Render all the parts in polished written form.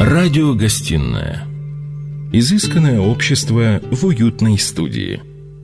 Радиогостинная. Изысканное общество в уютной студии.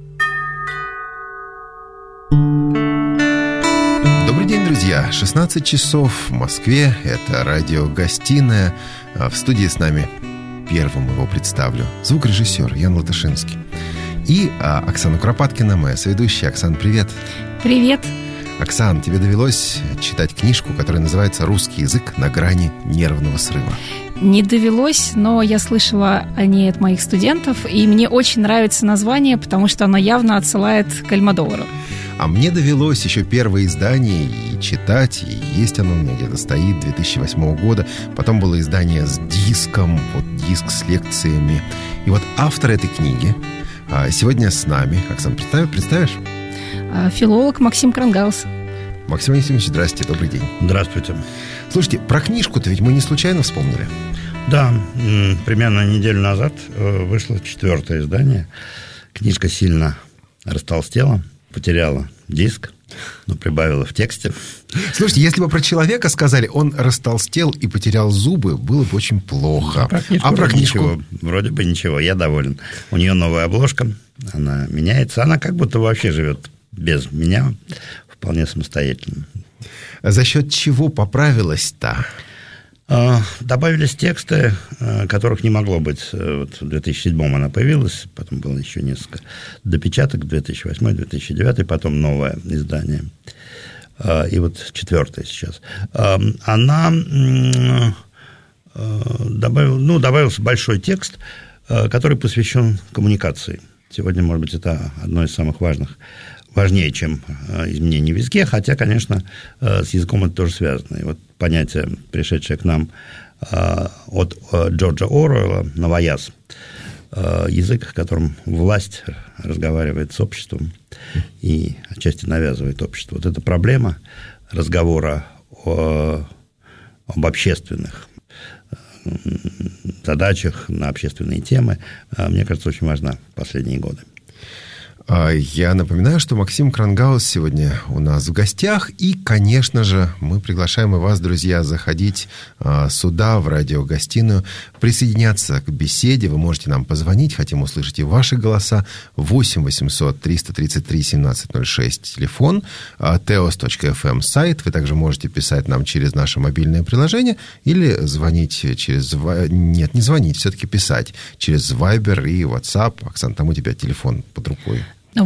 Добрый день, друзья. 16 часов в Москве. Это радиогостиная. В студии с нами, первым его представлю, звукорежиссер Ян Латышинский. И Оксана Куропаткина, моя соведущая. Оксан, привет. Привет. Оксан, тебе довелось читать книжку, которая называется «Русский язык на грани нервного срыва». Не довелось, но я слышала о ней от моих студентов, и мне очень нравится название, потому что оно явно отсылает к Альмодовару. А мне довелось еще первое издание и читать, и есть оно у меня где-то стоит, 2008 года. Потом было издание с диском, вот диск с лекциями. И вот автор этой книги сегодня с нами. Оксан, представишь? Филолог Максим Крангаус. Максим Максимович, здрасте, добрый день. Здравствуйте. Слушайте, про книжку-то ведь мы не случайно вспомнили. Да, примерно неделю назад вышло 4-е издание. Книжка сильно растолстела, потеряла диск, но прибавила в тексте. Слушайте, если бы про человека сказали, он растолстел и потерял зубы, было бы очень плохо. А про книжку? Вроде бы ничего, я доволен. У нее новая обложка, она меняется, она как будто вообще живет без меня, вполне самостоятельно. За счет чего поправилась-то? Добавились тексты, которых не могло быть. Вот в 2007 она появилась, потом было еще несколько допечаток, 2008-2009, потом новое издание. И вот 4-е сейчас. Она добавился большой текст, который посвящен коммуникации. Сегодня, может быть, это одно из самых важнее, чем изменение в языке, хотя, конечно, с языком это тоже связано. И вот понятие, пришедшее к нам от Джорджа Оруэлла, новояз, язык, в котором власть разговаривает с обществом и отчасти навязывает обществу. Вот эта проблема разговора об общественных задачах на общественные темы, мне кажется, очень важна в последние годы. Я напоминаю, что Максим Крангаус сегодня у нас в гостях. И, конечно же, мы приглашаем и вас, друзья, заходить сюда, в радиогостиную, присоединяться к беседе. Вы можете нам позвонить, хотим услышать и ваши голоса. 8 800 333 1706 телефон, teos.fm сайт. Вы также можете писать нам через наше мобильное приложение или звонить через... Нет, не звонить, все-таки писать через Viber и WhatsApp. Оксан, там у тебя телефон под рукой.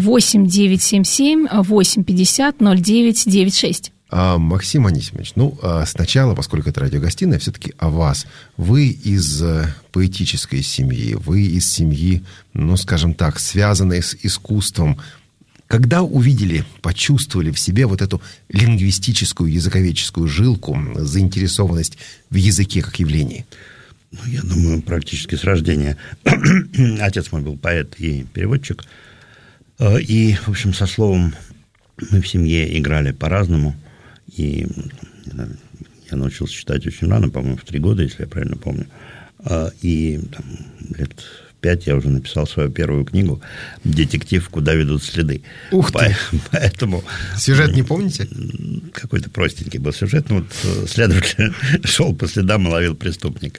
8-977-850-0996. Максим Анисимович, сначала, поскольку это радиогостиная, все-таки о вас. Вы из поэтической семьи, вы из семьи, скажем так, связанной с искусством. Когда увидели, почувствовали в себе вот эту лингвистическую, языковедческую жилку, заинтересованность в языке как явлении? Я думаю, практически с рождения. Отец мой был поэт и переводчик. И, в общем, со словом мы в семье играли по-разному. И я научился читать очень рано, по-моему, в 3 года, если я правильно помню. И лет в 5 я уже написал свою первую книгу «Детектив. Куда ведут следы». Ух ты! Поэтому... Сюжет не помните? Какой-то простенький был сюжет. Следователь шел по следам и ловил преступника.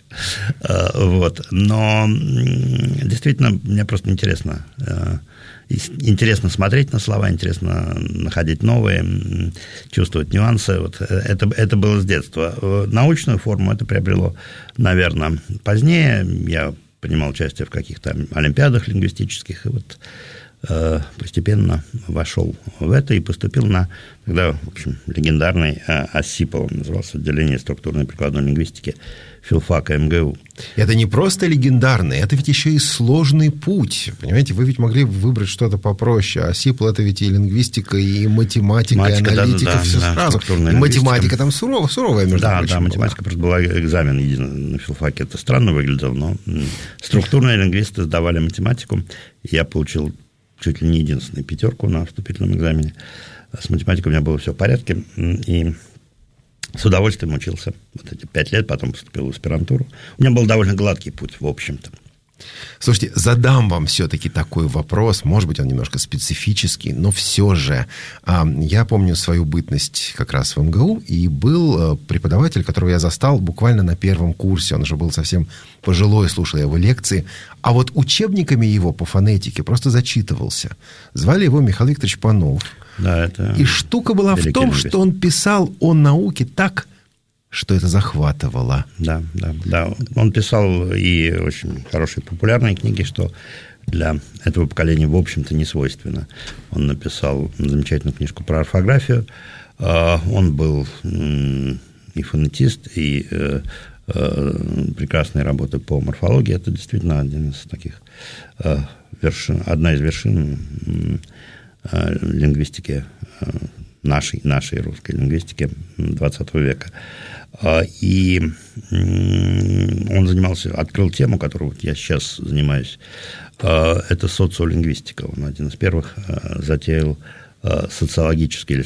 Но действительно, мне просто интересно смотреть на слова, интересно находить новые, чувствовать нюансы. Это было с детства. Научную форму это приобрело, наверное, позднее. Я принимал участие в каких-то олимпиадах лингвистических, и постепенно вошел в это и поступил на тогда, в общем, легендарный ОСИПЛ, он назывался отделение структурной и прикладной лингвистики филфака МГУ. Это не просто легендарный, это ведь еще и сложный путь. Понимаете, вы ведь могли выбрать что-то попроще. А СИПЛ это ведь и лингвистика, и математика, и аналитика, все сразу. И математика там суровая, между прочим. Да, математика просто была экзамен единый на филфаке. Это странно выглядело, но структурные лингвисты сдавали математику. Я получил чуть ли не единственную 5 на вступительном экзамене. С математикой у меня было все в порядке. И с удовольствием учился вот эти 5 лет, потом поступил в аспирантуру. У меня был довольно гладкий путь, в общем-то. Слушайте, задам вам все-таки такой вопрос, может быть, он немножко специфический, но все же. Я помню свою бытность как раз в МГУ, и был преподаватель, которого я застал буквально на первом курсе, он уже был совсем пожилой, слушал его лекции, а вот учебниками его по фонетике просто зачитывался. Звали его Михаил Викторович Панов. Да, это и штука была в том, что он писал о науке так, что это захватывало. Да. Он писал и очень хорошие популярные книги, что для этого поколения, в общем-то, не свойственно. Он написал замечательную книжку про орфографию. Он был и фонетист, и прекрасные работы по морфологии. Это действительно один из таких вершин, одна из вершин лингвистики, нашей русской лингвистики XX века. И он открыл тему, которую я сейчас занимаюсь, это социолингвистика. Он один из первых затеял социологические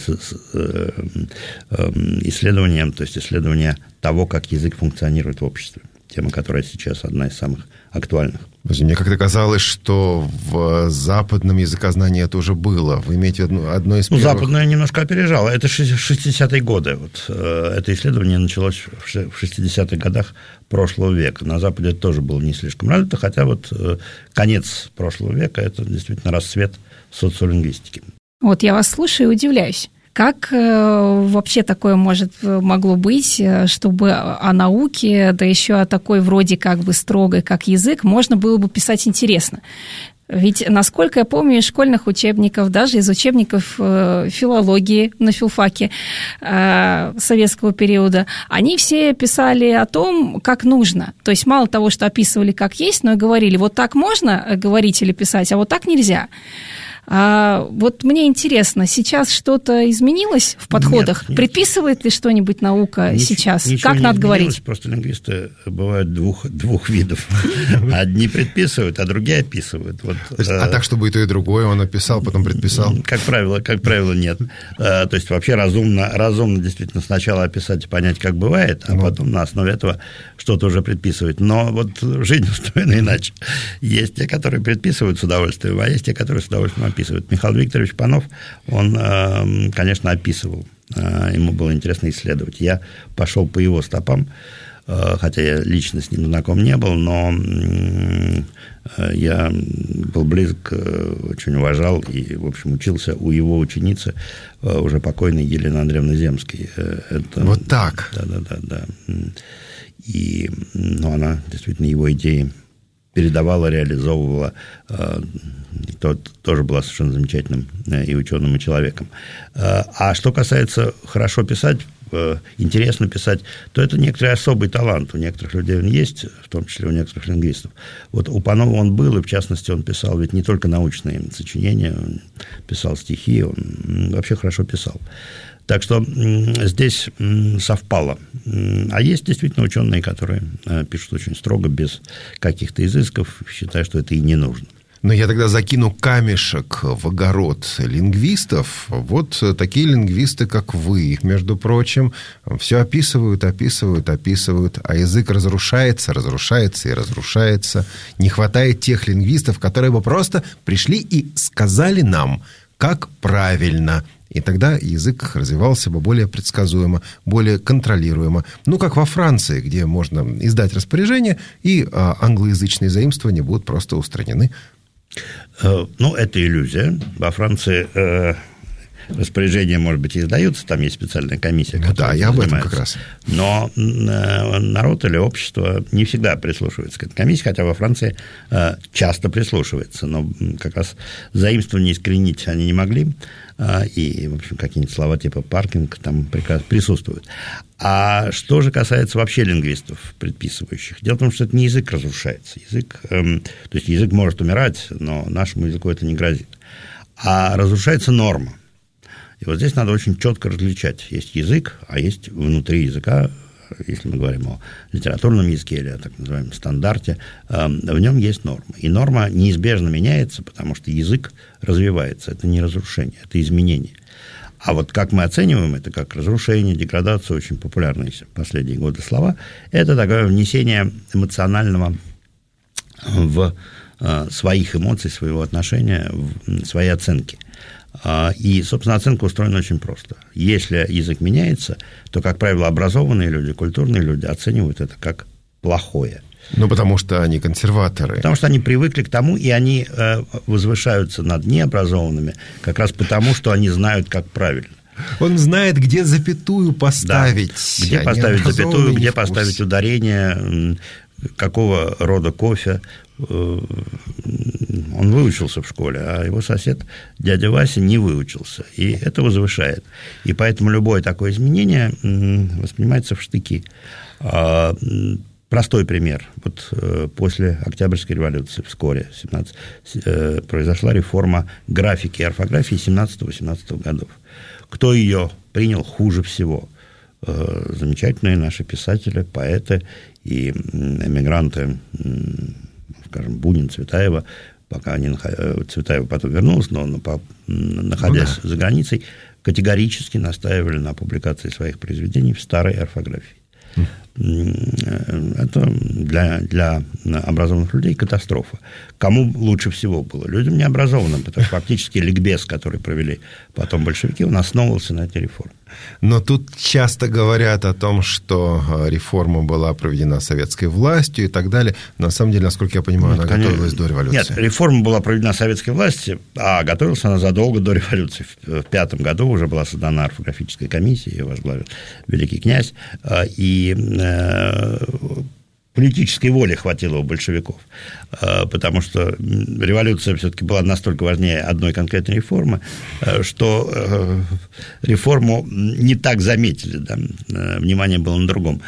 исследования, то есть исследования того, как язык функционирует в обществе. Тема, которая сейчас одна из самых актуальных. Мне как-то казалось, что в западном языкознании это уже было. Вы имеете одно из первых... Западное немножко опережало. Это 60-е годы. Вот, это исследование началось в 60-х годах прошлого века. На Западе это тоже было не слишком развито, хотя вот конец прошлого века – это действительно расцвет социолингвистики. Вот я вас слушаю и удивляюсь. Как вообще такое могло быть, чтобы о науке, да еще о такой вроде как бы строгой, как язык, можно было бы писать интересно? Ведь, насколько я помню, из школьных учебников, даже из учебников филологии на филфаке советского периода, они все писали о том, как нужно. То есть мало того, что описывали как есть, но и говорили, вот так можно говорить или писать, а вот так нельзя. Вот мне интересно, сейчас что-то изменилось в подходах? Нет. Предписывает ли что-нибудь наука сейчас? Как надо говорить? Просто лингвисты бывают двух видов. Одни предписывают, а другие описывают. А так, чтобы и то, и другое он описал, потом предписал? Как правило, нет. То есть вообще разумно действительно сначала описать и понять, как бывает, а потом на основе этого что-то уже предписывать. Но вот жизнь устроена иначе. Есть те, которые предписывают с удовольствием, а есть те, которые с удовольствием описывают. Михаил Викторович Панов, он, конечно, описывал, ему было интересно исследовать. Я пошел по его стопам, хотя я лично с ним знаком не был, но я был близок, очень уважал и, в общем, учился у его ученицы, уже покойной Елены Андреевны Земской. Вот так? Да. И она действительно его идеи передавала, реализовывала, тоже была совершенно замечательным и ученым, и человеком. А что касается хорошо писать, интересно писать, то это некоторый особый талант. У некоторых людей он есть, в том числе у некоторых лингвистов. Вот у Панова он был, и в частности он писал ведь не только научные сочинения, он писал стихи, он вообще хорошо писал. Так что здесь совпало. А есть действительно ученые, которые пишут очень строго, без каких-то изысков, считая, что это и не нужно. Но я тогда закину камешек в огород лингвистов. Вот такие лингвисты, как вы, между прочим, все описывают, а язык разрушается и разрушается. Не хватает тех лингвистов, которые бы просто пришли и сказали нам, как правильно. И тогда язык развивался бы более предсказуемо, более контролируемо. Ну, как во Франции, где можно издать распоряжение, и англоязычные заимствования будут просто устранены. Ну, это иллюзия. Во Франции распоряжения, может быть, и издаются, там есть специальная комиссия, которая я об этом как раз. Но народ или общество не всегда прислушивается к этой комиссии, хотя во Франции часто прислушивается, но как раз заимствование искоренить они не могли, и, в общем, какие-нибудь слова типа «паркинг» там присутствуют. А что же касается вообще лингвистов, предписывающих? Дело в том, что это не язык разрушается. То есть язык может умирать, но нашему языку это не грозит. А разрушается норма. И вот здесь надо очень четко различать. Есть язык, а есть внутри языка, если мы говорим о литературном языке или о так называемом стандарте, в нем есть норма. И норма неизбежно меняется, потому что язык развивается. Это не разрушение, это изменение. А вот как мы оцениваем это, как разрушение, деградацию, очень популярные в последние годы слова, это такое внесение эмоционального в своих эмоций, своего отношения, в своей оценки. И, собственно, оценка устроена очень просто. Если язык меняется, то, как правило, образованные люди, культурные люди оценивают это как плохое. Ну, потому что они консерваторы. Потому что они привыкли к тому, и они возвышаются над необразованными как раз потому, что они знают, как правильно. Он знает, где запятую поставить. Да. Где поставить запятую, где поставить ударение, какого рода кофе. Он выучился в школе, а его сосед, дядя Вася, не выучился. И это возвышает. И поэтому любое такое изменение воспринимается в штыки. Простой пример. Вот после Октябрьской революции вскоре, произошла реформа графики и орфографии 17-18 годов. Кто ее принял хуже всего? Замечательные наши писатели, поэты и эмигранты, скажем, Бунин, Цветаева, пока они, Цветаева потом вернулась, но находясь за границей, категорически настаивали на публикации своих произведений в старой орфографии. Это для образованных людей катастрофа. Кому лучше всего было? Людям необразованным, потому что фактически ликбез, который провели потом большевики, он основывался на этой реформе. Но тут часто говорят о том, что реформа была проведена советской властью и так далее. Но на самом деле, насколько я понимаю, она готовилась до революции. Нет, реформа была проведена советской властью, а готовилась она задолго до революции. В 1905 году уже была создана орфографическая комиссия, ее возглавил великий князь, и политической воли хватило у большевиков, потому что революция все-таки была настолько важнее одной конкретной реформы, что реформу не так заметили, да? Внимание было на другом.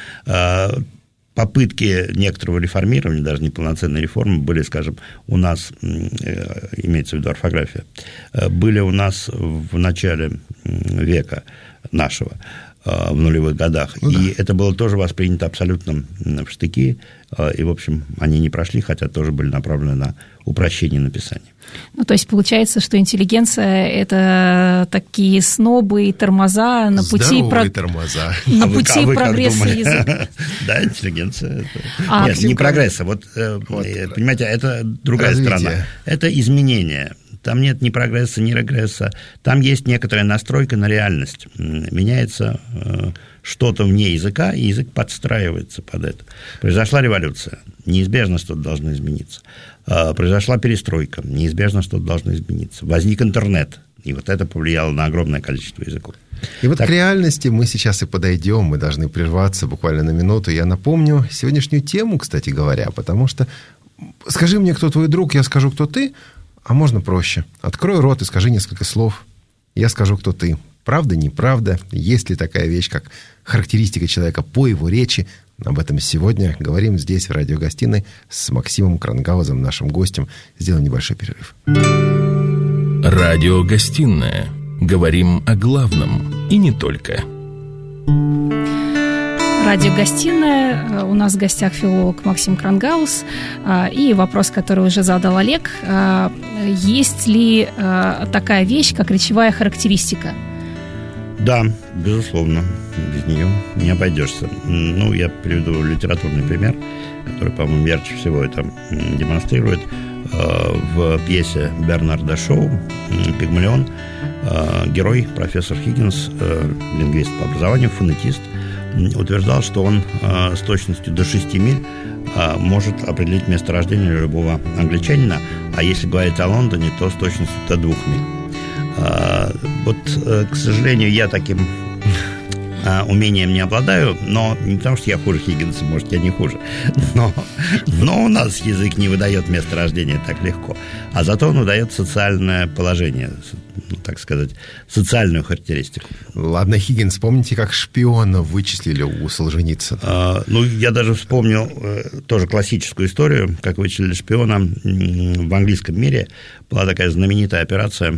Попытки некоторого реформирования, даже неполноценной реформы, были, скажем, у нас, имеется в виду орфография, были у нас в начале века нашего, в нулевых годах. Ну, и это было тоже воспринято абсолютно в штыки, и, в общем, они не прошли, хотя тоже были направлены на упрощение написания. Ну, то есть, получается, что интеллигенция – это такие снобы и тормоза на пути, тормоза. На пути прогресса языка. Да, интеллигенция. Нет, не прогресса. Вот, понимаете, это другая сторона. Это изменение. Там нет ни прогресса, ни регресса. Там есть некоторая настройка на реальность. Меняется что-то вне языка, и язык подстраивается под это. Произошла революция. Неизбежно что-то должно измениться. Произошла перестройка. Неизбежно что-то должно измениться. Возник интернет. И вот это повлияло на огромное количество языков. И вот к реальности мы сейчас и подойдем. Мы должны прерваться буквально на минуту. Я напомню сегодняшнюю тему, кстати говоря, потому что скажи мне, кто твой друг, я скажу, кто ты. А можно проще. Открой рот и скажи несколько слов. Я скажу, кто ты. Правда, неправда? Есть ли такая вещь, как характеристика человека по его речи? Об этом сегодня говорим здесь, в радиогостиной, с Максимом Крангаузом, нашим гостем. Сделаем небольшой перерыв. Радиогостиная. Говорим о главном и не только. Радиогостиная. У нас в гостях филолог Максим Крангаус. И вопрос, который уже задал Олег. Есть ли такая вещь, как речевая характеристика? Да, безусловно. Без нее не обойдешься. Ну, я приведу литературный пример, который, по-моему, ярче всего это демонстрирует. В пьесе Бернарда Шоу «Пигмалион» герой, профессор Хиггинс, лингвист по образованию, фонетист, утверждал, что он с точностью до 6 миль может определить место рождения любого англичанина, а если говорить о Лондоне, то с точностью до 2 миль. Вот, к сожалению, я таким умением не обладаю, но не потому, что я хуже Хиггинса, может, я не хуже, но у нас язык не выдает место рождения так легко, а зато он выдает социальное положение, так сказать, социальную характеристику. Ладно, Хиггинс, помните, как шпиона вычислили у Солженицына? Ну, я даже вспомнил тоже классическую историю, как вычислили шпиона в английском мире. Была такая знаменитая операция,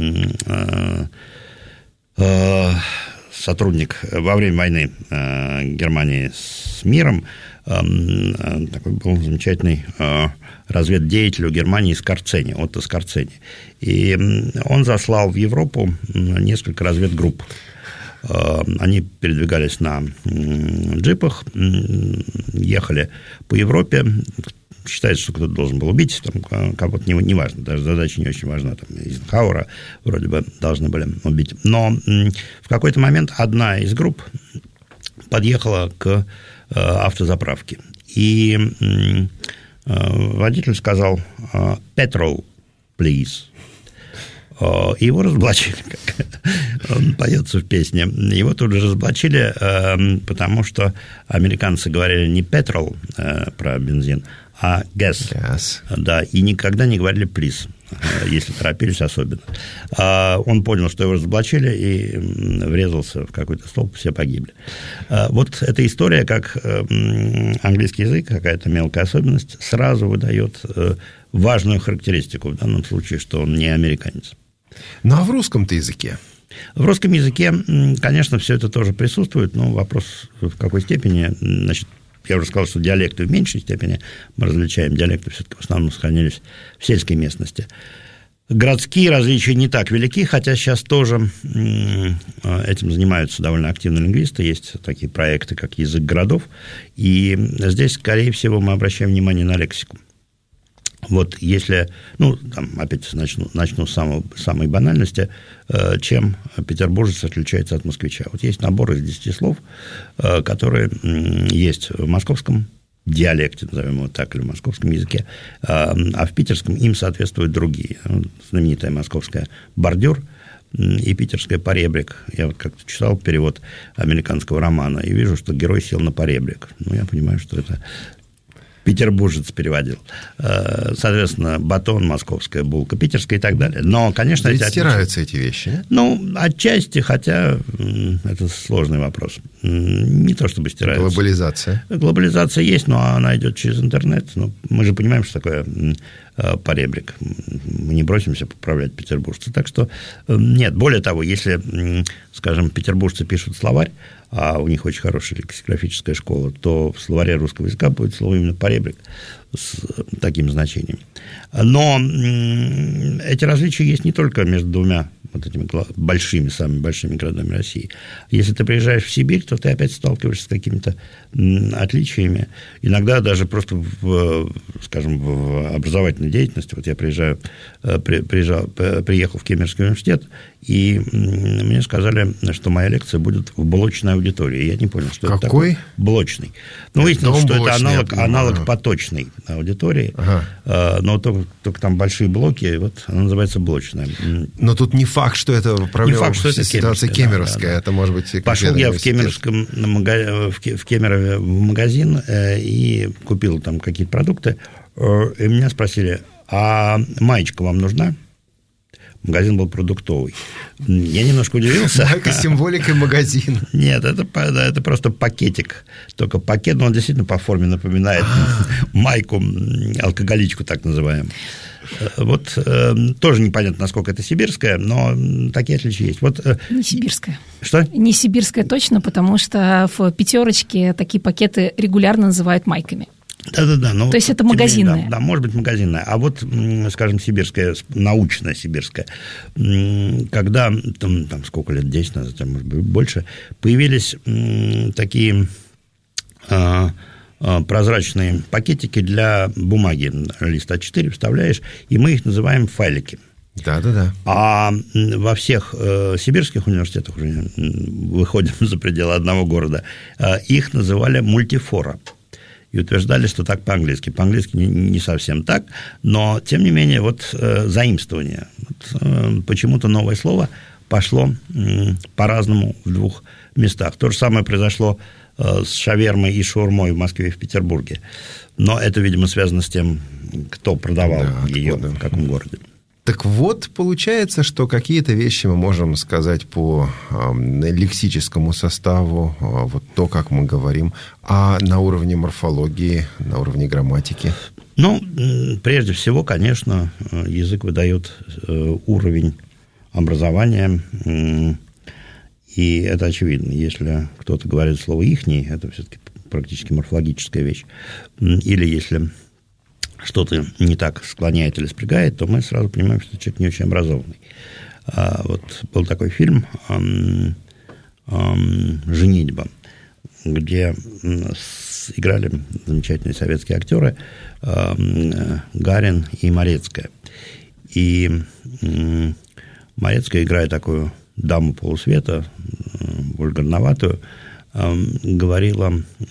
сотрудник во время войны Германии с миром, такой был замечательный разведдеятель у Германии Скорцени, Отто Скорцени. И он заслал в Европу несколько разведгрупп. Они передвигались на джипах, ехали по Европе. Считается, что кто-то должен был убить там, кого-то, неважно, даже задача не очень важна. Там, Эйзенхауэра вроде бы должны были убить. Но в какой-то момент одна из групп подъехала к автозаправке. И водитель сказал «Petrol, please». И его разоблачили, как он поется в песне. Его тут же разоблачили, потому что американцы говорили не «petrol» про бензин, а «gas». Да, и никогда не говорили «please», если торопились особенно. Он понял, что его разоблачили, и врезался в какой-то столб, все погибли. Вот эта история, как английский язык, какая-то мелкая особенность, сразу выдает важную характеристику, в данном случае, что он не американец. Ну, а в русском-то языке? В русском языке, конечно, все это тоже присутствует, но вопрос в какой степени. Значит, я уже сказал, что диалекты в меньшей степени мы различаем. Диалекты все-таки в основном сохранились в сельской местности. Городские различия не так велики, хотя сейчас тоже этим занимаются довольно активно лингвисты. Есть такие проекты, как «Язык городов», и здесь, скорее всего, мы обращаем внимание на лексику. Вот если, ну, там, опять начну с самой банальности, чем петербуржец отличается от москвича. Вот есть набор из 10 слов, которые есть в московском диалекте, назовем его так, или в московском языке, а в питерском им соответствуют другие. Знаменитая московская «бордюр» и питерская «поребрик». Я вот как-то читал перевод американского романа и вижу, что герой сел на поребрик. Ну, я понимаю, что это петербуржец переводил. Соответственно, батон, московская булка, питерская и так далее. Но, конечно, ведь стираются эти вещи, да? Ну, отчасти, хотя это сложный вопрос. Не то чтобы стираются. Глобализация. Глобализация есть, но она идет через интернет. Ну, мы же понимаем, что такое поребрик. Мы не бросимся поправлять петербуржца. Так что нет. Более того, если, скажем, петербуржцы пишут словарь, а у них очень хорошая лексикографическая школа, то в словаре русского языка будет слово именно поребрик с таким значением. Но эти различия есть не только между двумя вот этими большими, самыми большими городами России. Если ты приезжаешь в Сибирь, то ты опять сталкиваешься с какими-то отличиями. Иногда даже просто скажем, в образовательной деятельности. Вот я приехал в Кемеровский университет, и мне сказали, что моя лекция будет в блочной аудитории. Я не понял, что это такое. Блочный. Ну, выяснилось, что это аналог поточной аудитории, но только там большие блоки, вот она называется блочная. Но тут не факт, что это проблема, ситуация кемеровская. Да. Это может быть... Пошел я в Кемерове в магазин и купил там какие-то продукты, и меня спросили, а маечка вам нужна? Магазин был продуктовый. Я немножко удивился. Майка с символикой магазина. Нет, это просто пакетик. Только пакет, но он действительно по форме напоминает майку, алкоголичку так называемую. Вот тоже непонятно, насколько это сибирская, но такие отличия есть. Вот, не сибирская. Что? Не сибирская точно, потому что в «Пятерочке» такие пакеты регулярно называют майками. Да. Ну, то есть это магазинная? Да, может быть, магазинная. А вот, скажем, сибирская, научная сибирская, когда, там сколько лет, 10 назад, может быть, больше, появились такие прозрачные пакетики для бумаги. Лист А4 вставляешь, и мы их называем файлики. Да. А во всех сибирских университетах, уже выходим за пределы одного города, их называли мультифора. И утверждали, что так по-английски. По-английски не совсем так, но, тем не менее, вот заимствование. Вот, почему-то новое слово пошло по-разному в двух местах. То же самое произошло с шавермой и шаурмой в Москве и в Петербурге. Но это, видимо, связано с тем, кто продавал ее, в каком городе. Так вот, получается, что какие-то вещи мы можем сказать по лексическому составу, вот то, как мы говорим, а на уровне морфологии, на уровне грамматики? Ну, прежде всего, конечно, язык выдает уровень образования, и это очевидно. Если кто-то говорит слово «ихний», это все-таки практически морфологическая вещь. Или если что-то не так склоняет или спрягает, то мы сразу понимаем, что человек не очень образованный. Вот был такой фильм «Женитьба», где играли замечательные советские актеры Гарин и Морецкая. И Морецкая, играя такую даму полусвета, вульгарноватую, говорила: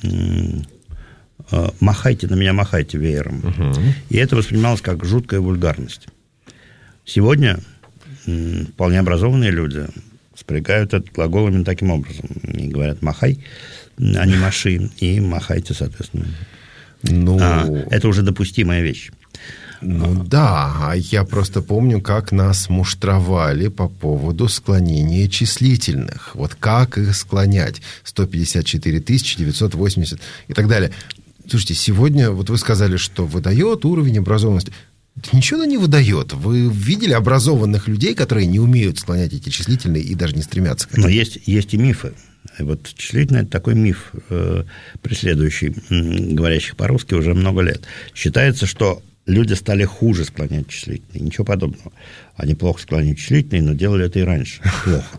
«Махайте на меня, махайте веером». И это воспринималось как жуткая вульгарность. Сегодня вполне образованные люди спрягают это глаголами таким образом. И говорят: «махай», а не «маши», и «махайте», соответственно. Это уже допустимая вещь. Да, я просто помню, как нас муштровали по поводу склонения числительных. Вот как их склонять? 154 980 и так далее. Слушайте, сегодня, вот вы сказали, что выдает уровень образованности. Ничего она не выдает. Вы видели образованных людей, которые не умеют склонять эти числительные и даже не стремятся к этому? Но есть и мифы. Вот числительное – это такой миф, преследующий говорящих по-русски уже много лет. Считается, что люди стали хуже склонять числительные. Ничего подобного. Они плохо склоняют числительные, но делали это и раньше. Плохо.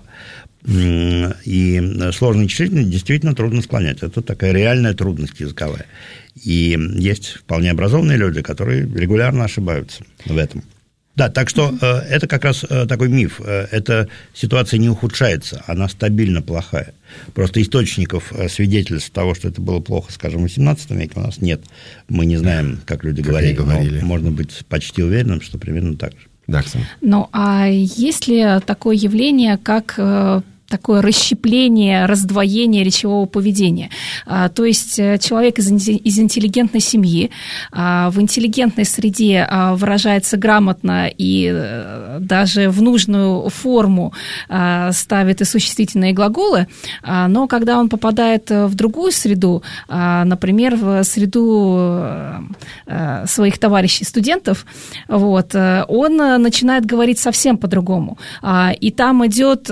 И сложные числительные действительно трудно склонять. Это такая реальная трудность языковая. И есть вполне образованные люди, которые регулярно ошибаются в этом. Да, так что это как раз такой миф. Эта ситуация не ухудшается, она стабильно плохая. Просто источников свидетельств того, что это было плохо, скажем, в XVIII веке у нас нет. Мы не знаем, как люди говорили, но можно быть почти уверенным, что примерно так же. Да, Оксана. Ну, а есть ли такое явление, как такое расщепление, раздвоение речевого поведения? То есть человек из интеллигентной семьи в интеллигентной среде выражается грамотно и даже в нужную форму ставит и существительные глаголы, но когда он попадает в другую среду, например, в среду своих товарищей студентов, вот, он начинает говорить совсем по-другому. И там идет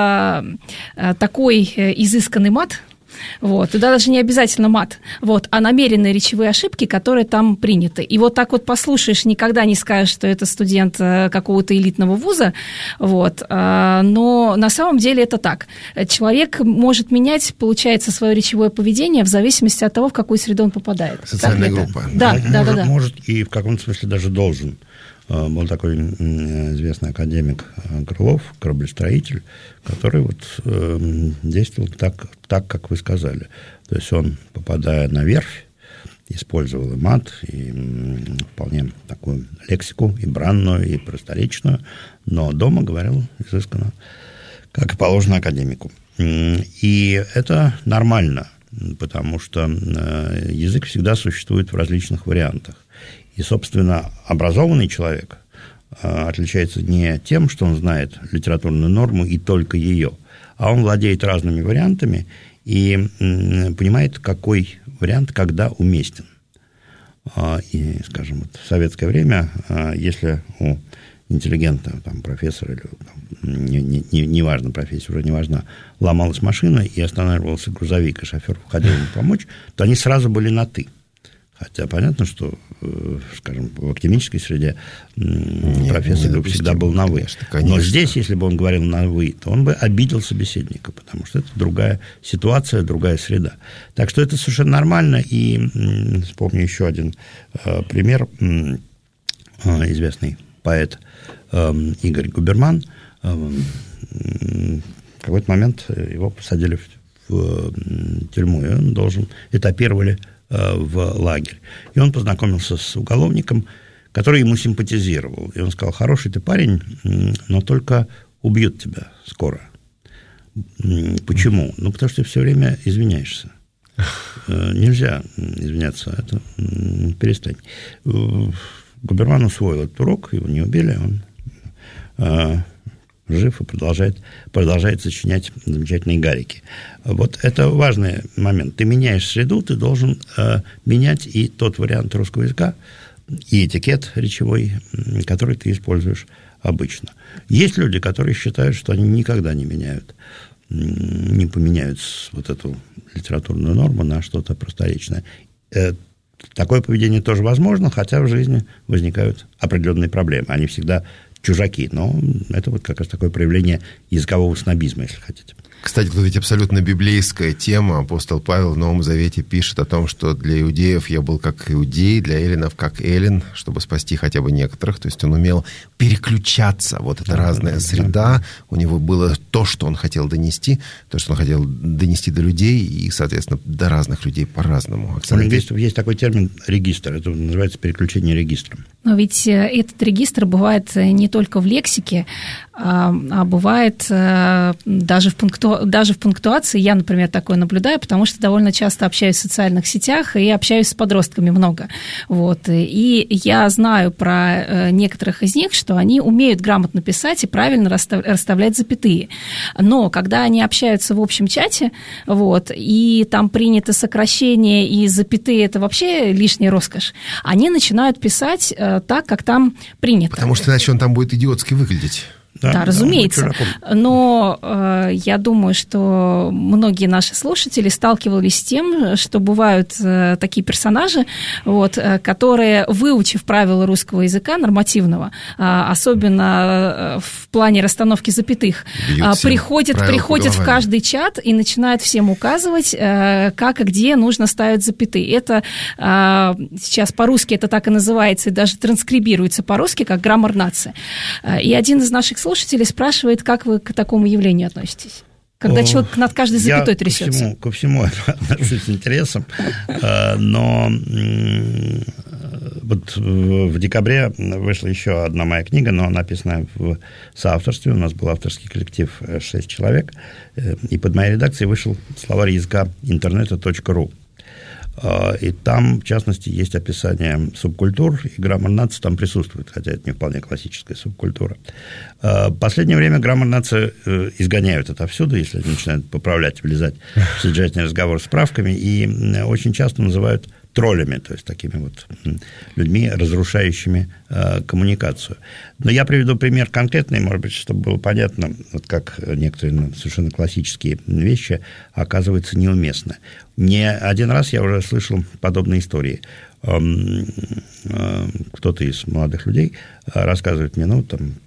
такой изысканный мат, вот, и даже не обязательно мат, вот, а намеренные речевые ошибки, которые там приняты. И вот так вот послушаешь, никогда не скажешь, что это студент какого-то элитного вуза, вот, но на самом деле это так. Человек может менять, получается, свое речевое поведение в зависимости от того, в какую среду он попадает. Социальная группа. Да. Может, и в каком-то смысле даже должен. Был такой известный академик Крылов, кораблестроитель, который вот действовал так, как вы сказали. То есть он, попадая на верфь, использовал и мат, и вполне такую лексику, и бранную, и просторечную, но дома говорил изысканно, как и положено академику. И это нормально, потому что язык всегда существует в различных вариантах. И, собственно, образованный человек отличается не тем, что он знает литературную норму и только ее, а он владеет разными вариантами и понимает, какой вариант когда уместен. И, скажем, вот в советское время, если у интеллигента, там, профессора или неважно, профессия уже не важна, ломалась машина и останавливался грузовик, и шофер входил ему помочь, то они сразу были на «ты». Хотя понятно, что, скажем, в академической среде профессор всегда был на «вы». Конечно. Но здесь, если бы он говорил на «вы», то он бы обидел собеседника, потому что это другая ситуация, другая среда. Так что это совершенно нормально. И вспомню еще один пример. Известный поэт Игорь Губерман. В какой-то момент его посадили в тюрьму, и он этапировали в лагерь. И он познакомился с уголовником, который ему симпатизировал. И он сказал: хороший ты парень, но только убьют тебя скоро. Почему? Ну, потому что ты все время извиняешься. Нельзя извиняться. Это перестань. Губерман усвоил этот урок, его не убили, он жив и продолжает сочинять замечательные гарики. Вот это важный момент. Ты меняешь среду, ты должен менять и тот вариант русского языка, и этикет речевой, который ты используешь обычно. Есть люди, которые считают, что они никогда не поменяют вот эту литературную норму на что-то просторечное. Такое поведение тоже возможно, хотя в жизни возникают определенные проблемы. Они всегда чужаки, но это вот как раз такое проявление языкового снобизма, если хотите. Кстати, тут ведь абсолютно библейская тема. Апостол Павел в Новом Завете пишет о том, что для иудеев я был как иудей, для эллинов как эллин, чтобы спасти хотя бы некоторых. То есть он умел переключаться. Вот это разная среда. У него было то, что он хотел донести, то, что он хотел донести до людей, и, соответственно, до разных людей по-разному. У лингвистов есть такой термин «регистр». Это называется переключение регистром. Но ведь этот регистр бывает не только в лексике, а бывает даже в пунктуации. Я, например, такое наблюдаю, потому что довольно часто общаюсь в социальных сетях и общаюсь с подростками много. Вот. И я знаю про некоторых из них, что они умеют грамотно писать и правильно расставлять запятые. Но когда они общаются в общем чате, вот, и там принято сокращение и запятые, это вообще лишняя роскошь, они начинают писать так, как там принято. Потому что иначе он там будет идиотски выглядеть. Да, разумеется. Но я думаю, что многие наши слушатели сталкивались с тем, что бывают такие персонажи, вот, которые, выучив правила русского языка нормативного, особенно в плане расстановки запятых, приходят в каждый чат и начинают всем указывать, как и где нужно ставить запятые. Это сейчас по-русски это так и называется, и даже транскрибируется по-русски, как граммар нации. И один из наших слушателей спрашивает, как вы к такому явлению относитесь? Когда человек над каждой запятой трясется. Я ко всему отношусь с интересом, но вот в декабре вышла еще одна моя книга, но написанная в соавторстве. У нас был авторский коллектив 6 человек, и под моей редакцией вышел словарь языка интернета.ру. И там, в частности, есть описание субкультур, и граммар нации там присутствует, хотя это не вполне классическая субкультура. В последнее время граммар нации изгоняют отовсюду, если они начинают поправлять, влезать в содержательный разговор с справками, и очень часто называют троллями, то есть такими вот людьми, разрушающими коммуникацию. Но я приведу пример конкретный, может быть, чтобы было понятно, вот как некоторые совершенно классические вещи оказываются неуместны. Не один раз я уже слышал подобные истории. Кто-то из молодых людей рассказывает мне,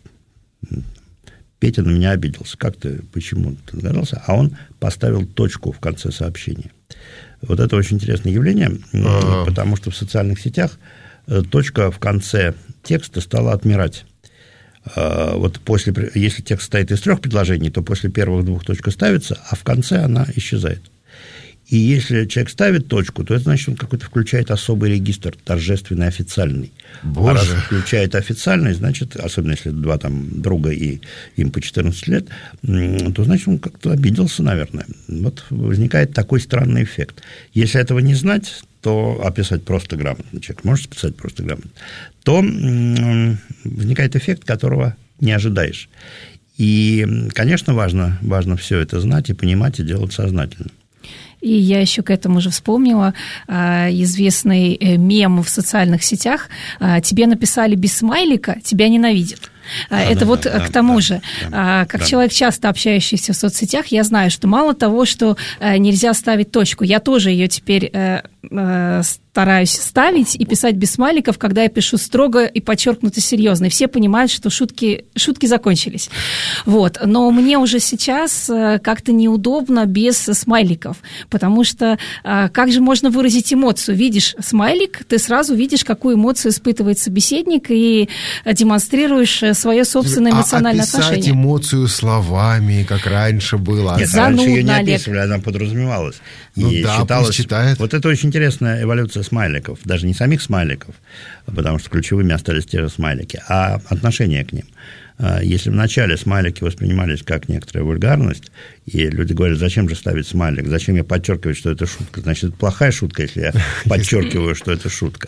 Петя на меня обиделся. Как ты, почему ты догадался? А он поставил точку в конце сообщения. Вот это очень интересное явление, потому что в социальных сетях точка в конце текста стала отмирать. Вот если текст состоит из 3 предложений, то после первых 2 точка ставится, а в конце она исчезает. И если человек ставит точку, то это значит, он какой-то включает особый регистр, торжественный, официальный. Боже. А раз включает официальный, значит, особенно если 2 друга и им по 14 лет, то значит, он как-то обиделся, наверное. Вот возникает такой странный эффект. Если этого не знать, то описать просто грамотно, человек может писать просто грамотно, то возникает эффект, которого не ожидаешь. И, конечно, важно все это знать и понимать, и делать сознательно. И я еще к этому же вспомнила известный мем в социальных сетях. Тебе написали без смайлика, тебя ненавидят. Это к тому же. Как человек, часто общающийся в соцсетях, я знаю, что мало того, что нельзя ставить точку, я тоже ее теперь стараюсь ставить и писать без смайликов, когда я пишу строго и подчеркнуто серьезно. И все понимают, что шутки закончились. Вот. Но мне уже сейчас как-то неудобно без смайликов, потому что как же можно выразить эмоцию? Видишь смайлик, ты сразу видишь, какую эмоцию испытывает собеседник, и демонстрируешь свое собственное эмоциональное отношение. Описать эмоцию словами, как раньше было. Нет, раньше ее не описывали, она подразумевалась. И считалось, читает. Вот это очень интересная эволюция смайликов, даже не самих смайликов, потому что ключевыми остались те же смайлики, а отношение к ним. Если вначале смайлики воспринимались как некоторая вульгарность, и люди говорят, зачем же ставить смайлик, зачем я подчеркивать, что это шутка, значит, это плохая шутка, если я подчеркиваю, что это шутка.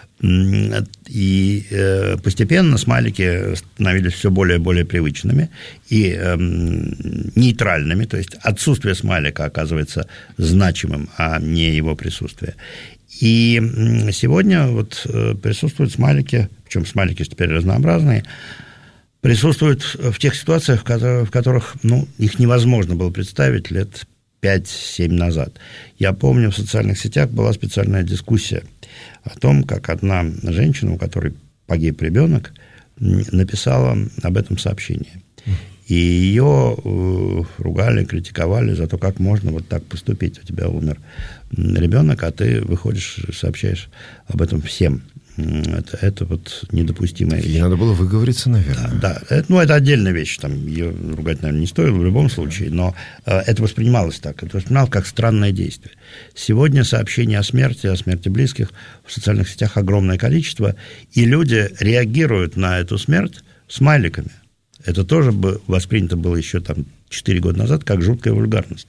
И постепенно смайлики становились все более и более привычными и нейтральными, то есть отсутствие смайлика оказывается значимым, а не его присутствие. И сегодня вот присутствуют смайлики, причем смайлики теперь разнообразные, присутствуют в тех ситуациях, в которых их невозможно было представить лет 5-7 назад. Я помню, в социальных сетях была специальная дискуссия о том, как одна женщина, у которой погиб ребенок, написала об этом сообщение. И ее ругали, критиковали за то, как можно вот так поступить. У тебя умер ребенок, а ты выходишь, сообщаешь об этом всем. Это вот недопустимая вещь. Ей надо было выговориться, наверное. Да. Это отдельная вещь. Там, ее ругать, наверное, не стоило в любом случае, но это воспринималось так. Это воспринималось как странное действие. Сегодня сообщений о смерти близких в социальных сетях огромное количество, и люди реагируют на эту смерть смайликами. Это тоже воспринято было еще 4 года назад как жуткая вульгарность.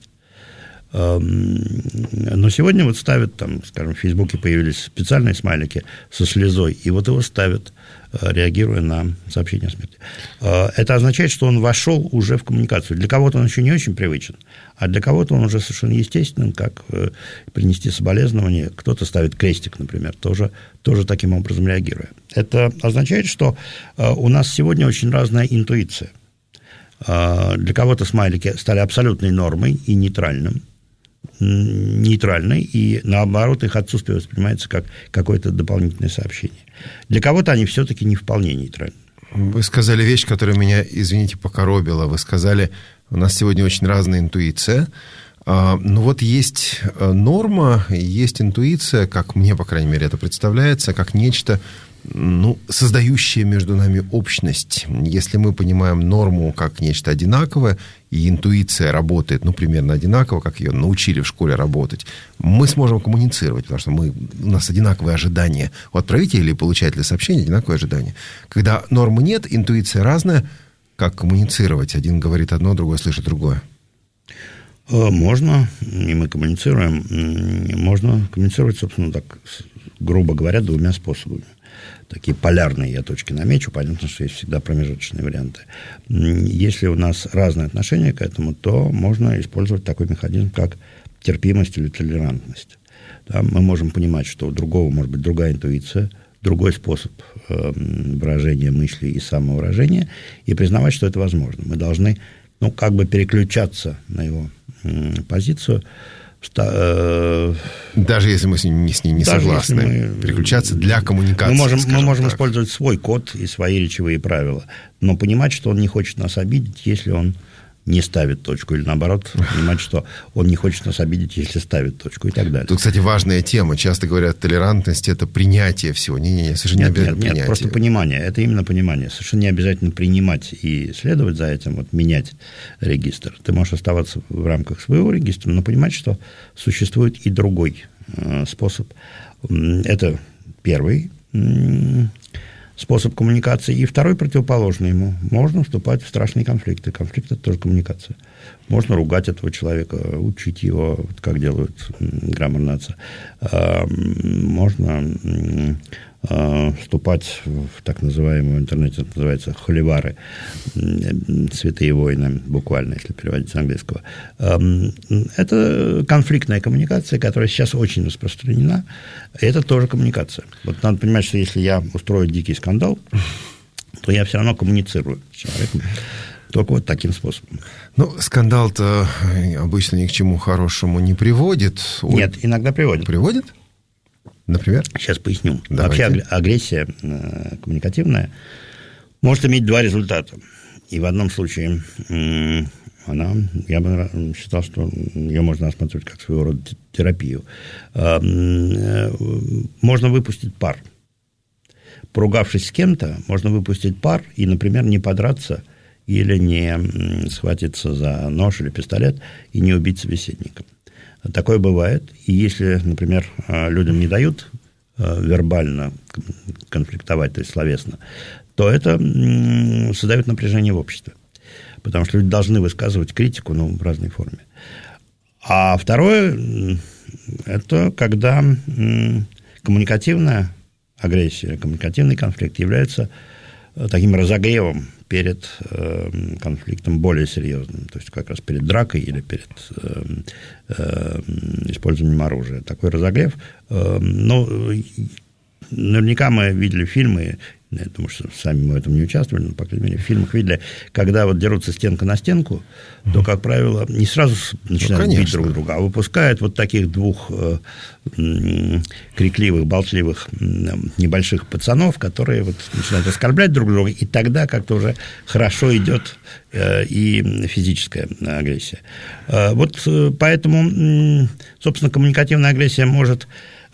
Но сегодня вот ставят, скажем, в Фейсбуке появились специальные смайлики со слезой, и вот его ставят, реагируя на сообщение о смерти. Это означает, что он вошел уже в коммуникацию. Для кого-то он еще не очень привычен, а для кого-то он уже совершенно естественен, как принести соболезнование. Кто-то ставит крестик, например, тоже таким образом реагируя. Это означает, что у нас сегодня очень разная интуиция. Для кого-то смайлики стали абсолютной нормой и нейтральной, и, наоборот, их отсутствие воспринимается как какое-то дополнительное сообщение. Для кого-то они все-таки не вполне нейтральны. Вы сказали вещь, которая меня, извините, покоробила. Вы сказали, у нас сегодня очень разная интуиция. Ну вот есть норма, есть интуиция, как мне, по крайней мере, это представляется, как нечто, создающее между нами общность. Если мы понимаем норму как нечто одинаковое, и интуиция работает, примерно одинаково, как ее научили в школе работать, мы сможем коммуницировать, потому что у нас одинаковые ожидания. У отправителя или получателя сообщения одинаковые ожидания. Когда нормы нет, интуиция разная, как коммуницировать? Один говорит одно, другой слышит другое. Можно, и мы коммуницируем. Можно коммуницировать, собственно, так, грубо говоря, 2 способами. Такие полярные я точки намечу. Понятно, что есть всегда промежуточные варианты. Если у нас разное отношение к этому, то можно использовать такой механизм, как терпимость или толерантность. Да, мы можем понимать, что у другого может быть другая интуиция, другой способ выражения мысли и самовыражения, и признавать, что это возможно. Мы должны, переключаться на его позицию. Даже если мы с ней не согласны, переключаться для коммуникации. Мы можем использовать свой код и свои речевые правила, но понимать, что он не хочет нас обидеть, если он не ставит точку, или наоборот, понимать, что он не хочет нас обидеть, если ставит точку, и так далее. Тут, кстати, важная тема. Часто говорят, толерантность – это принятие всего. Совершенно не обязательно принятие. Нет, просто понимание. Это именно понимание. Совершенно не обязательно принимать и следовать за этим, менять регистр. Ты можешь оставаться в рамках своего регистра, но понимать, что существует и другой способ. Это первый способ коммуникации. И второй, противоположный ему. Можно вступать в страшные конфликты. Конфликт – это тоже коммуникация. Можно ругать этого человека, учить его, как делают граммарные отцы. Можно вступать в так называемые, в интернете это называется холивары, святые войны, буквально, если переводить с английского. Это конфликтная коммуникация, которая сейчас очень распространена, и это тоже коммуникация. Вот надо понимать, что если я устрою дикий скандал, то я все равно коммуницирую с человеком, только вот таким способом. Скандал-то обычно ни к чему хорошему не приводит. Нет, иногда приводит. Приводит? Например? Сейчас поясню. Давайте. Вообще агрессия коммуникативная может иметь 2 результата. И в одном случае я бы считал, что ее можно рассматривать как своего рода терапию. Можно выпустить пар. Поругавшись с кем-то, можно выпустить пар и, например, не подраться или не схватиться за нож или пистолет и не убить собеседника. Такое бывает. И если, например, людям не дают вербально конфликтовать, то есть словесно, то это создает напряжение в обществе. Потому что люди должны высказывать критику, в разной форме. А второе, это когда коммуникативная агрессия, коммуникативный конфликт является таким разогревом перед конфликтом более серьезным, то есть как раз перед дракой или перед использованием оружия. Такой разогрев, наверняка мы видели фильмы, я думаю, что сами мы в этом не участвовали, но, по крайней мере, в фильмах видели, когда вот дерутся стенка на стенку, то, как правило, не сразу начинают бить друг друга, а выпускают вот таких двух крикливых, болтливых небольших пацанов, которые вот начинают оскорблять друг друга, и тогда как-то уже хорошо идет и физическая агрессия. Вот поэтому, собственно, коммуникативная агрессия может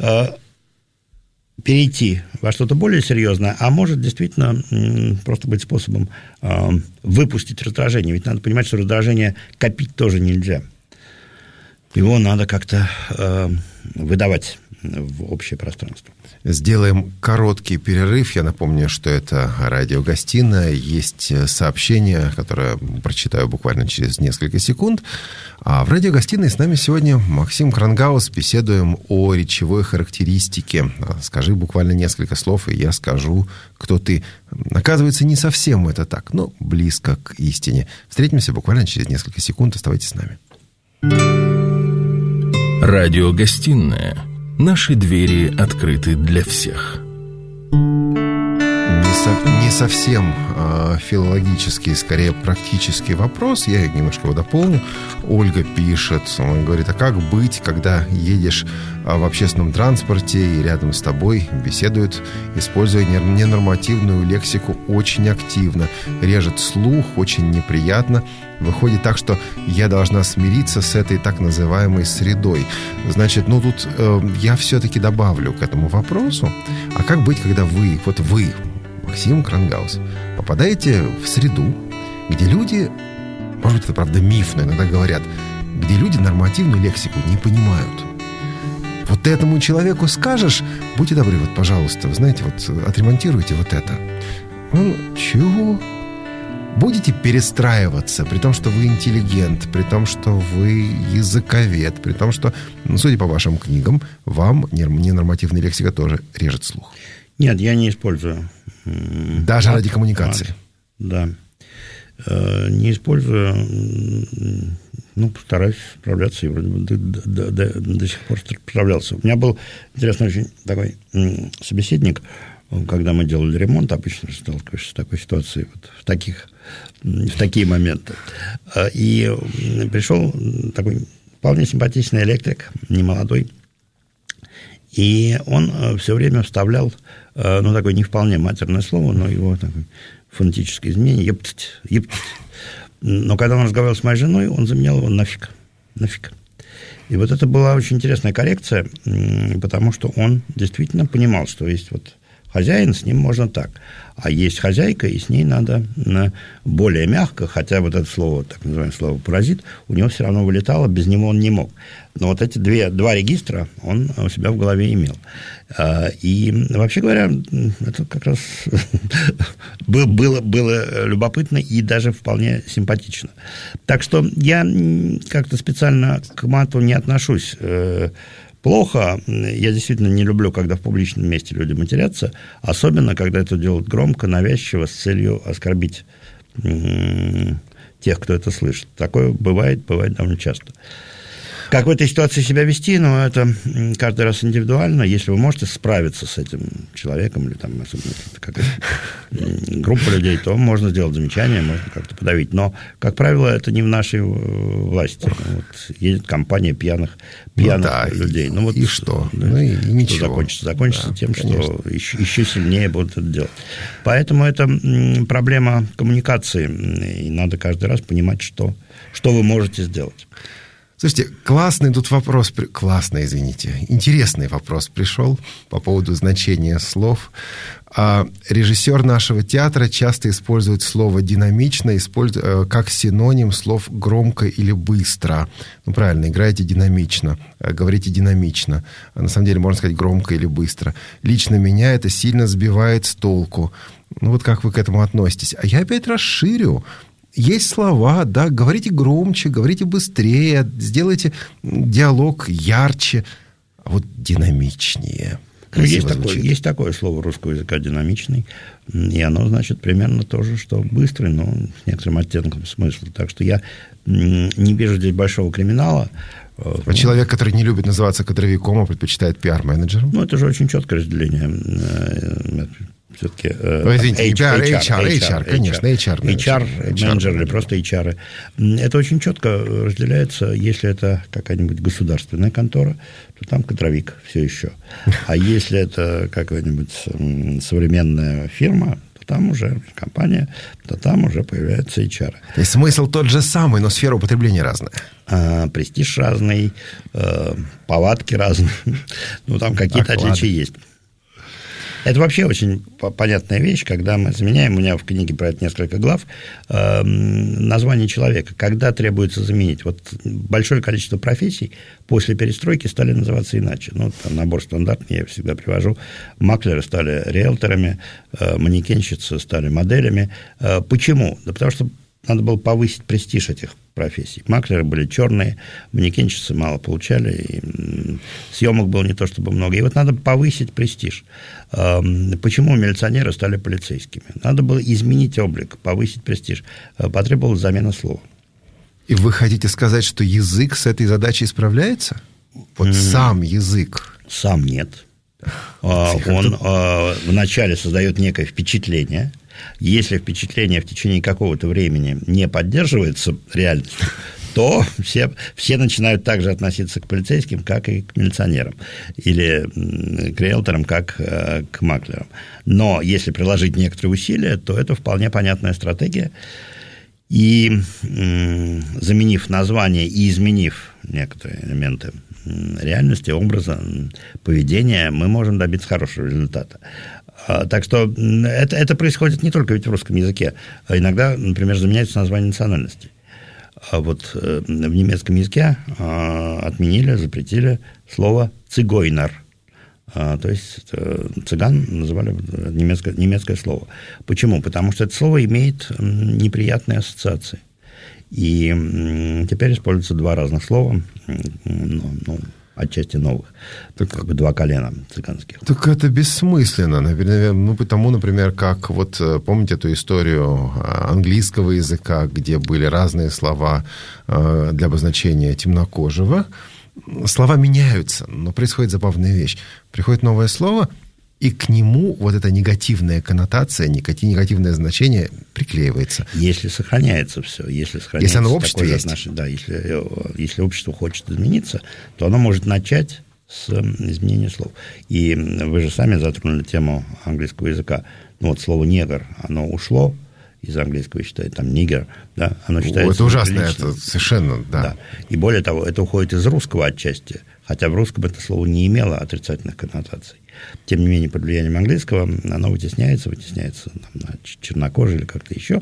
перейти во что-то более серьезное, а может действительно просто быть способом выпустить раздражение. Ведь надо понимать, что раздражение копить тоже нельзя. Его надо как-то выдавать в общее пространство. Сделаем короткий перерыв. Я напомню, что это радиогостиная. Есть сообщение, которое прочитаю буквально через несколько секунд. А в радиогостиной с нами сегодня Максим Крангаус. Беседуем о речевой характеристике. Скажи буквально несколько слов, и я скажу, кто ты. Оказывается, не совсем это так, но близко к истине. Встретимся буквально через несколько секунд. Оставайтесь с нами. Радиогостиная. Наши двери открыты для всех. Не совсем филологический, скорее практический вопрос. Я немножко его дополню. Ольга пишет, он говорит, а как быть, когда едешь в общественном транспорте и рядом с тобой беседуют, используя ненормативную лексику очень активно. Режет слух, очень неприятно. Выходит так, что я должна смириться с этой так называемой средой. Значит, тут я все-таки добавлю к этому вопросу. А как быть, когда вы, Максим Крангаус, попадаете в среду, где люди, может быть, это правда миф, но иногда говорят, где люди нормативную лексику не понимают. Вот этому человеку скажешь, будьте добры, пожалуйста, вы знаете, отремонтируйте вот это. Он, чего? Будете перестраиваться, при том, что вы интеллигент, при том, что вы языковед, при том, что, судя по вашим книгам, вам ненормативная лексика тоже режет слух. Нет, я не использую. Даже ради коммуникации? Да. Не использую, постараюсь справляться, и вроде бы до сих пор справлялся. У меня был интересный очень такой собеседник, когда мы делали ремонт, обычно сталкиваешься с такой ситуацией, в такие моменты. И пришел такой вполне симпатичный электрик, немолодой, и он все время вставлял, такое не вполне матерное слово, но его такое фонетическое изменение, ептать. Но когда он разговаривал с моей женой, он заменял его нафиг. И вот это была очень интересная коррекция, потому что он действительно понимал, что есть хозяин, с ним можно так. А есть хозяйка, и с ней надо более мягко, хотя вот это слово, так называемое слово «паразит», у него все равно вылетало, без него он не мог. Но вот эти два регистра он у себя в голове имел. И, вообще говоря, это как раз было любопытно и даже вполне симпатично. Так что я как-то специально к мату не отношусь плохо. Я действительно не люблю, когда в публичном месте люди матерятся, особенно, когда это делают громко, навязчиво, с целью оскорбить тех, кто это слышит. Такое бывает довольно часто. Как в этой ситуации себя вести, это каждый раз индивидуально. Если вы можете справиться с этим человеком, или особенно какая-то группа людей, то можно сделать замечание, можно как-то подавить. Но, как правило, это не в нашей власти. Едет компания пьяных людей. И что? И ничего. Закончится тем, что еще сильнее будут это делать. Поэтому это проблема коммуникации. И надо каждый раз понимать, что вы можете сделать. Слушайте, классный тут вопрос, интересный вопрос пришел по поводу значения слов. Режиссер нашего театра часто использует слово «динамично» как синоним слов «громко» или «быстро». Правильно, играете динамично, говорите динамично. На самом деле можно сказать «громко» или «быстро». Лично меня это сильно сбивает с толку. Как вы к этому относитесь? А я опять расширю. Есть слова, да, говорите громче, говорите быстрее, сделайте диалог ярче, а динамичнее. красиво звучит. Есть такое слово русского языка «динамичный», и оно значит примерно то же, что «быстрый», но с некоторым оттенком смысла. Так что я не вижу здесь большого криминала. А человек, который не любит называться кадровиком, а предпочитает пиар-менеджером? Ну, это же очень четкое разделение. Все-таки извините, HR, конечно, HR-менеджер или просто HR. Это очень четко разделяется. Если это какая-нибудь государственная контора, то там кадровик все еще. А если это какая-нибудь современная фирма, то там уже компания, то там уже появляется HR. И смысл тот же самый, но сфера употребления разная. Престиж разный, повадки разные. Ну, там какие-то отличия есть. Это вообще очень понятная вещь, когда мы заменяем, у меня в книге про это несколько глав, название человека, когда требуется заменить. Вот большое количество профессий после перестройки стали называться иначе. Ну, там набор стандартный я всегда привожу. Маклеры стали риэлторами, манекенщицы стали моделями. Почему? Да потому что надо было повысить престиж этих профессий. Маклеры были черные, манекенщицы мало получали, и съемок было не то чтобы много. И вот надо повысить престиж. Почему милиционеры стали полицейскими? Надо было изменить облик, повысить престиж. Потребовалась замена слова. И вы хотите сказать, что язык с этой задачей справляется? Вот сам язык. Сам нет. Он вначале создает некое впечатление. Если впечатление в течение какого-то времени не поддерживается реальностью, то все начинают так же относиться к полицейским, как и к милиционерам, или к риэлторам, как к маклерам. Но если приложить некоторые усилия, то это вполне понятная стратегия. И заменив название и изменив некоторые элементы реальности, образа, поведения, мы можем добиться хорошего результата. Так что это происходит не только ведь в русском языке, а иногда, например, заменяется название национальности. А вот в немецком языке отменили, запретили слово «цигойнер». То есть цыган называли немецкое слово. Почему? Потому что это слово имеет неприятные ассоциации. И теперь используются два разных слова, отчасти новых. Так, как бы два колена цыганских. Так это бессмысленно. Наверное, потому, например, как вот помните эту историю английского языка, где были разные слова для обозначения темнокожего. Слова меняются, но происходит забавная вещь. Приходит новое слово, и к нему вот эта негативная коннотация, негативное значение приклеивается. Если сохраняется все, если оно в обществе есть. Да, если общество хочет измениться, то оно может начать с изменения слов. И вы же сами затронули тему английского языка. Ну вот слово «негр», оно ушло из английского, считают там «нигер», да, оно считается... Это ужасно, это совершенно, да. И более того, это уходит из русского отчасти, хотя в русском это слово не имело отрицательных коннотаций. Тем не менее, под влиянием английского оно вытесняется там, на чернокожие или как-то еще.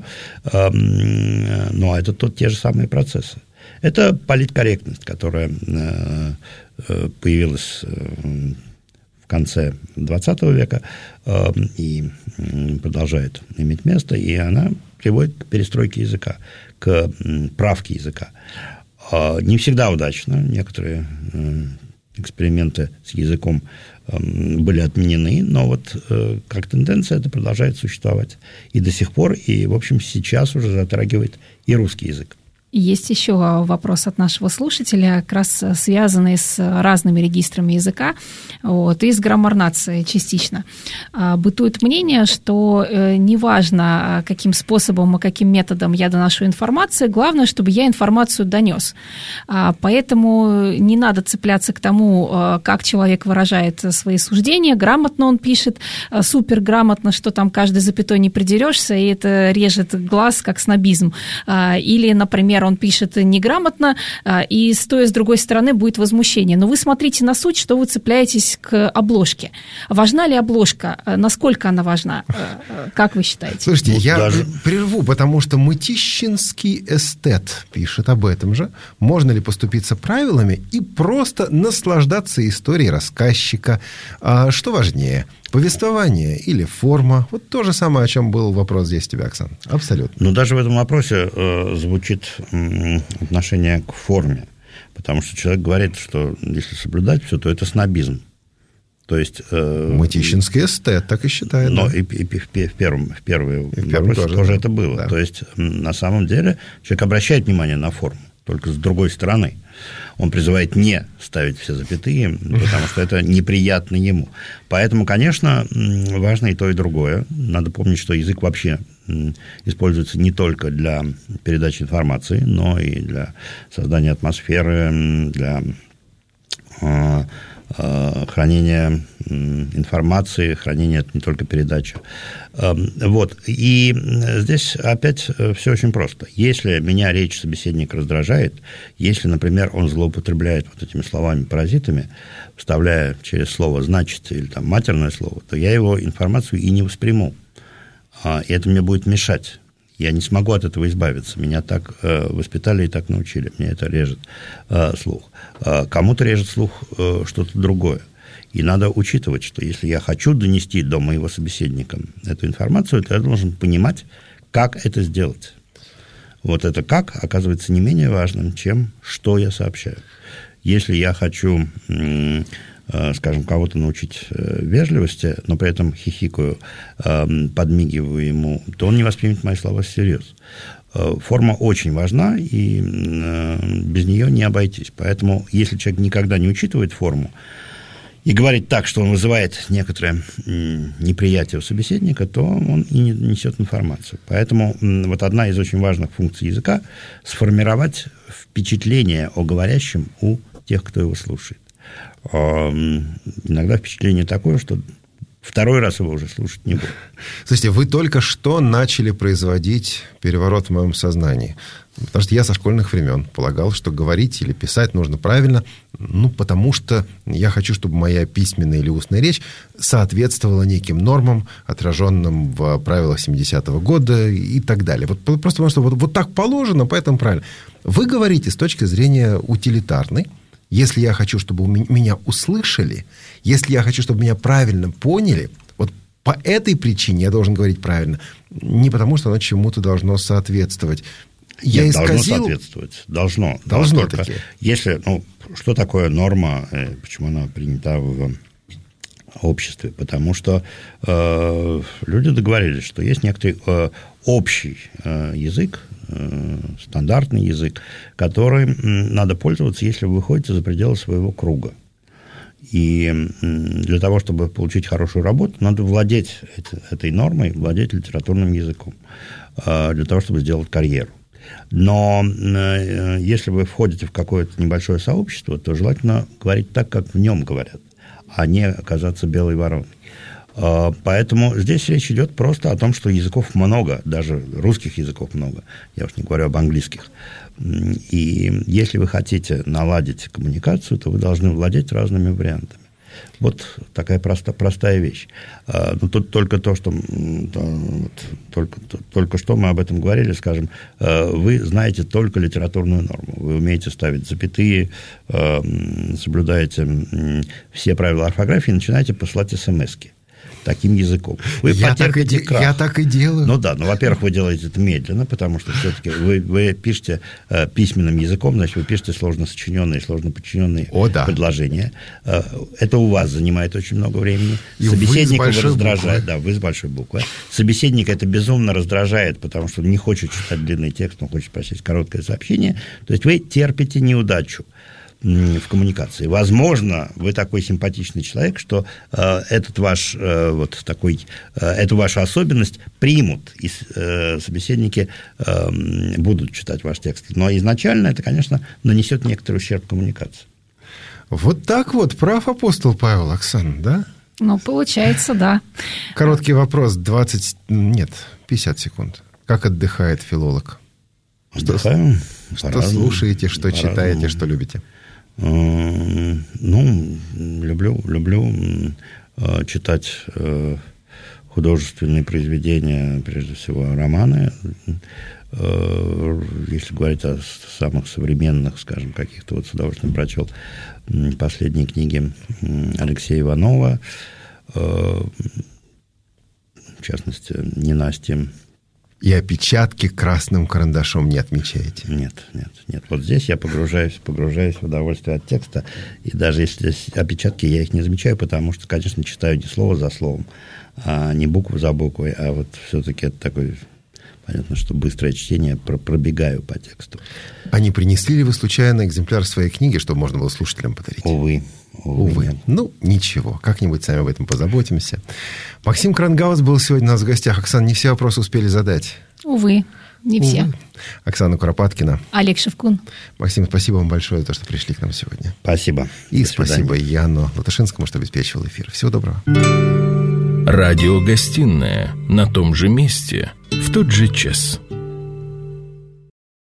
Но это те же самые процессы. Это политкорректность, которая появилась в конце XX века и продолжает иметь место, и она приводит к перестройке языка, к правке языка. Не всегда удачно. Некоторые эксперименты с языком были отменены, но вот как тенденция это продолжает существовать и до сих пор, и, в общем, сейчас уже затрагивает и русский язык. Есть еще вопрос от нашего слушателя, как раз связанный с разными регистрами языка, и с граммар-нацией частично. Бытует мнение, что неважно, каким способом и каким методом я доношу информацию, главное, чтобы я информацию донес. Поэтому не надо цепляться к тому, как человек выражает свои суждения, грамотно он пишет, суперграмотно, что там каждой запятой не придерешься, и это режет глаз, как снобизм. Или, например, он пишет неграмотно, и стоя с другой стороны будет возмущение. Но вы смотрите на суть, что вы цепляетесь к обложке. Важна ли обложка? Насколько она важна? Как вы считаете? Слушайте, я прерву, потому что Мытищинский эстет пишет об этом же. Можно ли поступиться правилами и просто наслаждаться историей рассказчика? Что важнее? Повествование или форма? Вот то же самое, о чем был вопрос здесь у тебя, Оксана. Абсолютно. Но даже в этом вопросе звучит отношение к форме. Потому что человек говорит, что если соблюдать все, то это снобизм. То есть, Мытищинский эстет так и считает. Но да? и в первом вопросе тоже это было. Да. То есть, на самом деле, человек обращает внимание на форму, только с другой стороны. Он призывает не ставить все запятые, потому что это неприятно ему. Поэтому, конечно, важно и то, и другое. Надо помнить, что язык вообще используется не только для передачи информации, но и для создания атмосферы, для хранения информации, хранения — это не только передача. Вот. И здесь опять все очень просто. Если меня речь собеседника раздражает, если, например, он злоупотребляет вот этими словами-паразитами, вставляя через слово «значит» или там матерное слово, то я его информацию и не восприму. И это мне будет мешать. Я не смогу от этого избавиться. Меня так воспитали и так научили. Мне это режет слух. Кому-то режет слух что-то другое. И надо учитывать, что если я хочу донести до моего собеседника эту информацию, то я должен понимать, как это сделать. Вот это «как» оказывается не менее важным, чем «что я сообщаю». Если я хочу, скажем, кого-то научить вежливости, но при этом хихикаю, подмигиваю ему, то он не воспримет мои слова всерьез. Форма очень важна, и без нее не обойтись. Поэтому, если человек никогда не учитывает форму и говорит так, что он вызывает некоторое неприятие у собеседника, то он и не несет информацию. Поэтому вот одна из очень важных функций языка – сформировать впечатление о говорящем у тех, кто его слушает. Иногда впечатление такое, что второй раз его уже слушать не буду. Слушайте, вы только что начали производить переворот в моем сознании. Потому что я со школьных времен полагал, что говорить или писать нужно правильно, потому что я хочу, чтобы моя письменная или устная речь соответствовала неким нормам, отраженным в правилах 70-го года и так далее. Вот просто потому что вот так положено, поэтому правильно. Вы говорите с точки зрения утилитарной. Если я хочу, чтобы меня услышали, если я хочу, чтобы меня правильно поняли, вот по этой причине я должен говорить правильно. Не потому, что оно чему-то должно соответствовать. Я исказил... Должно соответствовать. Должно таки. Если, что такое норма, почему она принята в обществе? Потому что люди договорились, что есть некоторый общий язык, стандартный язык, которым надо пользоваться, если вы выходите за пределы своего круга. И для того, чтобы получить хорошую работу, надо владеть этой нормой, владеть литературным языком, для того, чтобы сделать карьеру. Но если вы входите в какое-то небольшое сообщество, то желательно говорить так, как в нем говорят, а не оказаться белой вороной. Поэтому здесь речь идет просто о том, что языков много, даже русских языков много, я уж не говорю об английских. И если вы хотите наладить коммуникацию, то вы должны владеть разными вариантами. Вот такая простая вещь. Но тут только то, что только что мы об этом говорили, скажем, вы знаете только литературную норму, вы умеете ставить запятые, соблюдаете все правила орфографии, начинаете посылать смс-ки таким языком. Вы потерпите крах. Я так и делаю. Во-первых, вы делаете это медленно, потому что все-таки вы пишете письменным языком, значит, вы пишете сложно сочиненные, сложно подчиненные предложения. Это у вас занимает очень много времени. Собеседника вы раздражает. Да, вы с большой буквы. Собеседника это безумно раздражает, потому что он не хочет читать длинный текст, он хочет просить короткое сообщение. То есть вы терпите неудачу в коммуникации. Возможно, вы такой симпатичный человек, что эту вашу особенность примут, и собеседники будут читать ваш текст. Но изначально это, конечно, нанесет некоторый ущерб коммуникации. Вот так вот, прав апостол Павел, Оксана, да? Получается, да. Короткий вопрос, 50 секунд. Как отдыхает филолог? Отдыхаем. Что слушаете, что читаете, что любите? Люблю читать художественные произведения, прежде всего романы. Если говорить о самых современных, скажем, каких-то, с удовольствием прочел последние книги Алексея Иванова, в частности, «Ненастье», И опечатки красным карандашом не отмечаете? Нет. Вот здесь я погружаюсь в удовольствие от текста. И даже если опечатки, я их не замечаю, потому что, конечно, читаю не слово за словом, а не букву за буквой, а вот все-таки это такой... Понятно, что быстрое чтение, пробегаю по тексту. А не принесли ли вы случайно экземпляр своей книги, чтобы можно было слушателям подарить? Увы. Нет. Ну, ничего, как-нибудь сами об этом позаботимся. Максим Крангаус был сегодня у нас в гостях. Оксана, не все вопросы успели задать. Увы, не все. Оксана Куропаткина. Олег Шевкун. Максим, спасибо вам большое за то, что пришли к нам сегодня. Спасибо. И спасибо Яну Латышинскому, что обеспечивал эфир. Всего доброго. Радиогостинная на том же месте, в тот же час.